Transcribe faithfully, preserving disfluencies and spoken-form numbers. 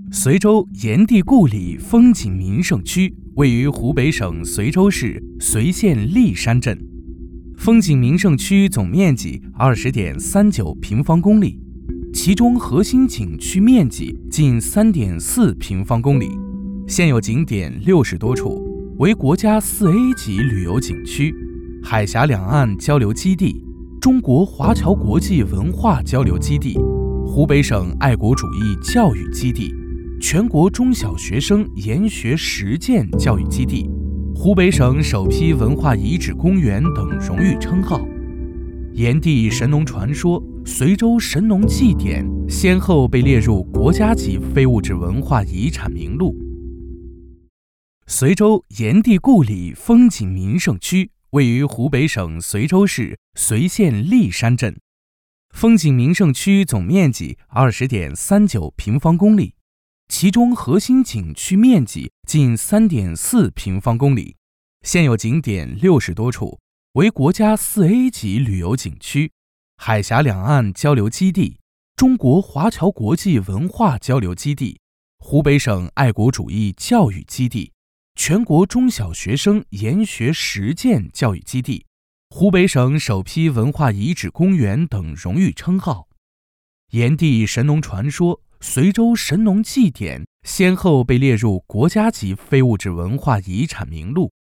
随州炎帝故里风景名胜区位于湖北省随州市随县历山镇，风景名胜区总面积 二十点三九平方公里，其中核心景区面积近 三点四平方公里，现有景点六十多处，为国家 四 A 级旅游景区、海峡两岸交流基地、中国华侨国际文化交流基地、湖北省爱国主义教育基地、全国中小学生研学实践教育基地、湖北省首批文化遗址公园等荣誉称号。炎帝神农传说、随州神农祭典先后被列入国家级非物质文化遗产名录。随州炎帝故里风景名胜区位于湖北省随州市随县历山镇，风景名胜区总面积 二十点三九平方公里，其中核心景区面积近 三点四平方公里，现有景点六十多处，为国家 四 A 级旅游景区、海峡两岸交流基地、中国华侨国际文化交流基地、湖北省爱国主义教育基地、全国中小学生研学实践教育基地、湖北省首批文化遗址公园等荣誉称号。炎帝神农传说、随州神农祭典先后被列入国家级非物质文化遗产名录。